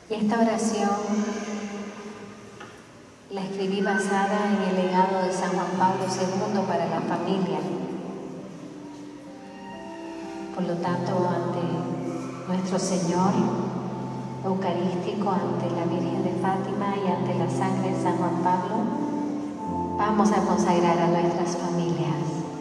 Y esta oración la escribí basada en el legado de San Juan Pablo II para la familia. Por lo tanto, ante nuestro Señor Eucarístico, ante la Virgen de Fátima y ante la sangre de San Juan Pablo, vamos a consagrar a nuestras familias.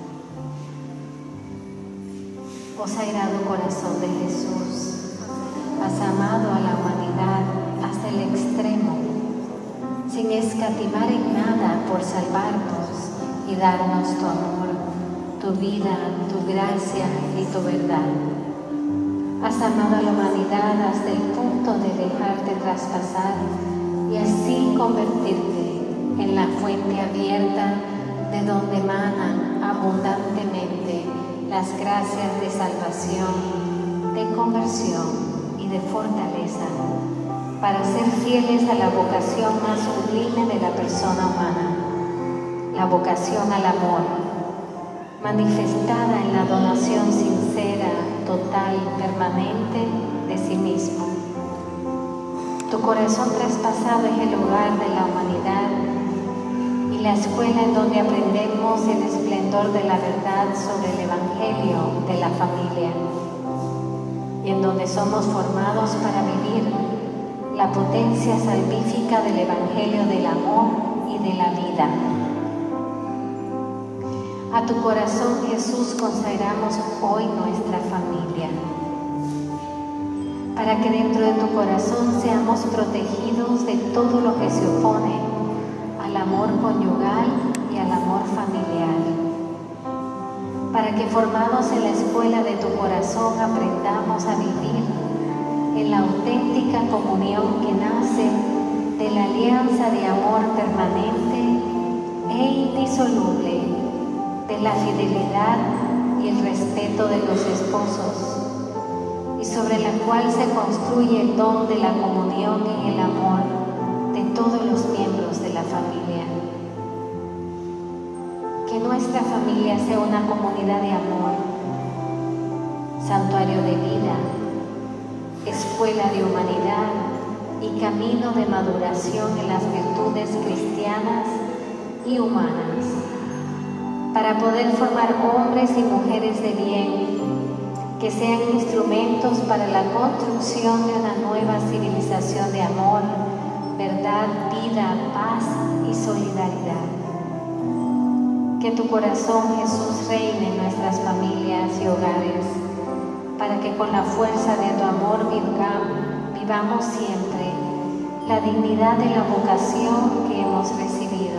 Oh Sagrado Corazón de Jesús, has amado a la humanidad hasta el extremo, sin escatimar en nada por salvarnos y darnos tu amor, tu vida, tu gracia y tu verdad. Has amado a la humanidad hasta el punto de dejarte traspasar y así convertirte en la fuente abierta de donde emanan abundantemente las gracias de salvación, de conversión y de fortaleza, para ser fieles a la vocación más sublime de la persona humana, la vocación al amor, manifestada en la donación sincera, total, permanente de sí mismo. Tu corazón traspasado es el hogar de la humanidad y la escuela en donde aprendemos el esplendor de la verdad sobre el Evangelio de la familia, y en donde somos formados para vivir la potencia salvífica del Evangelio del amor y de la vida. A tu corazón, Jesús, consagramos hoy nuestra familia, para que dentro de tu corazón seamos protegidos de todo lo que se opone al amor conyugal y al amor familiar, para que formados en la escuela de tu corazón aprendamos a vivir en la auténtica comunión que nace de la alianza de amor permanente e indisoluble, de la fidelidad y el respeto de los esposos, y sobre la cual se construye el don de la comunión y el amor de todos los miembros de la familia. Que nuestra familia sea una comunidad de amor, santuario de vida, escuela de humanidad y camino de maduración en las virtudes cristianas y humanas, para poder formar hombres y mujeres de bien, que sean instrumentos para la construcción de una nueva civilización de amor, verdad, vida, paz y solidaridad. Que tu corazón, Jesús, reine en nuestras familias y hogares, para que con la fuerza de tu amor vivamos siempre la dignidad de la vocación que hemos recibido.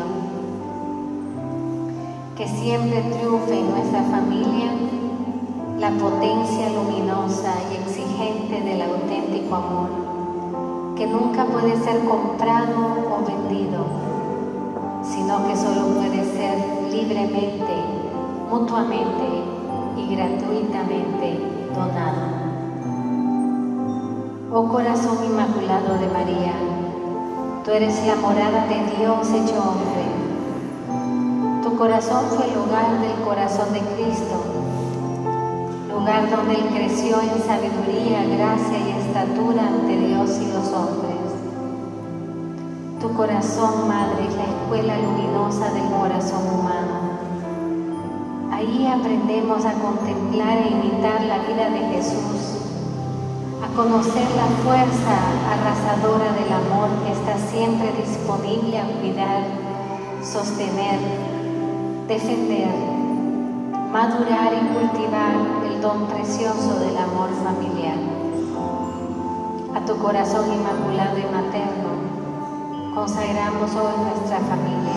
Que siempre triunfe en nuestra familia la potencia luminosa y exigente del auténtico amor, que nunca puede ser comprado o vendido, sino que solo puede ser libremente, mutuamente y gratuitamente donado. Oh corazón inmaculado de María, tú eres la morada de Dios hecho hombre. Tu corazón fue el hogar del corazón de Cristo, lugar donde Él creció en sabiduría, gracia y estatura ante Dios y los hombres. Tu corazón, Madre, es la escuela luminosa del corazón humano. Ahí aprendemos a contemplar e imitar la vida de Jesús, a conocer la fuerza arrasadora del amor que está siempre disponible a cuidar, sostener, defender, madurar y cultivar el don precioso del amor familiar. A tu corazón inmaculado y materno consagramos hoy nuestra familia.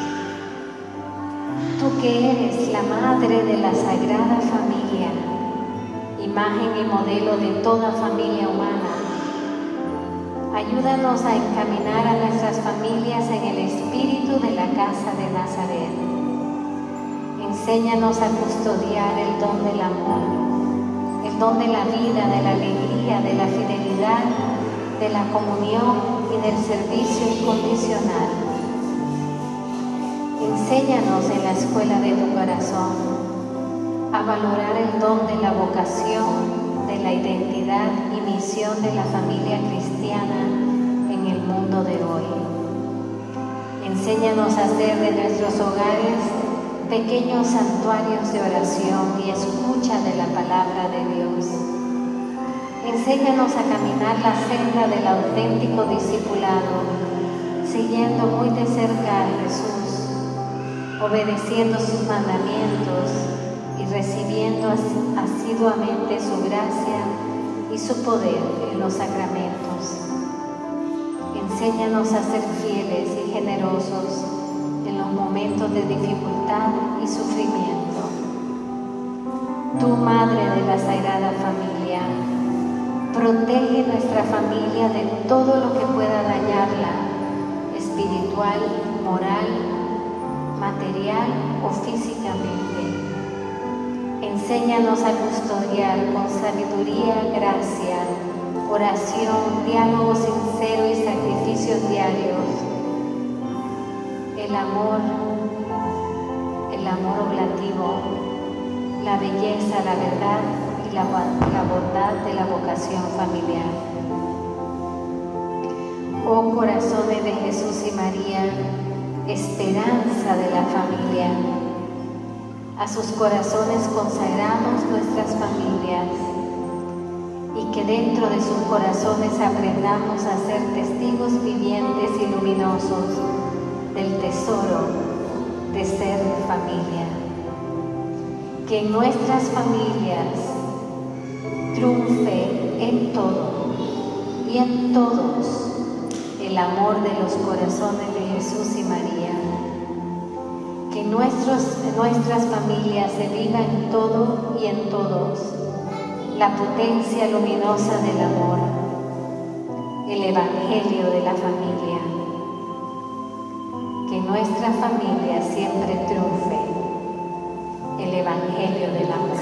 Tú que eres la madre de la Sagrada Familia, imagen y modelo de toda familia humana, ayúdanos a encaminar a nuestras familias en el espíritu de la casa de Nazaret. Enséñanos a custodiar el don del amor, el don de la vida, de la alegría, de la fidelidad, de la comunión y del servicio incondicional. Enséñanos en la escuela de tu corazón a valorar el don de la vocación, de la identidad y misión de la familia cristiana en el mundo de hoy. Enséñanos a hacer de nuestros hogares pequeños santuarios de oración y escucha de la palabra de Dios. Enséñanos a caminar la senda del auténtico discipulado, siguiendo muy de cerca a Jesús, obedeciendo sus mandamientos y recibiendo asiduamente su gracia y su poder en los sacramentos. Enséñanos a ser fieles y generosos en los momentos de dificultad y sufrimiento. Tú, Madre de la Sagrada Familia, protege nuestra familia de todo lo que pueda dañarla, espiritual, moral, material o físicamente. Enséñanos a custodiar con sabiduría, gracia, oración, diálogo sincero y sacrificios diarios el amor oblativo, la belleza, la verdad y la bondad de la vocación familiar. Oh corazones de Jesús y María, esperanza de la familia, a sus corazones consagramos nuestras familias y que dentro de sus corazones aprendamos a ser testigos vivientes y luminosos del tesoro de ser familia. Que en nuestras familias triunfe en todo y en todos el amor de los corazones de Jesús y María. Que en nuestras familias se viva en todo y en todos la potencia luminosa del amor, el evangelio de la familia. Que en nuestra familia siempre triunfe el evangelio del amor,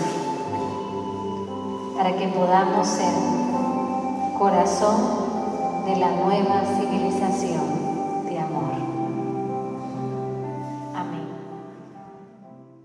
para que podamos ser corazón de la nueva civilización.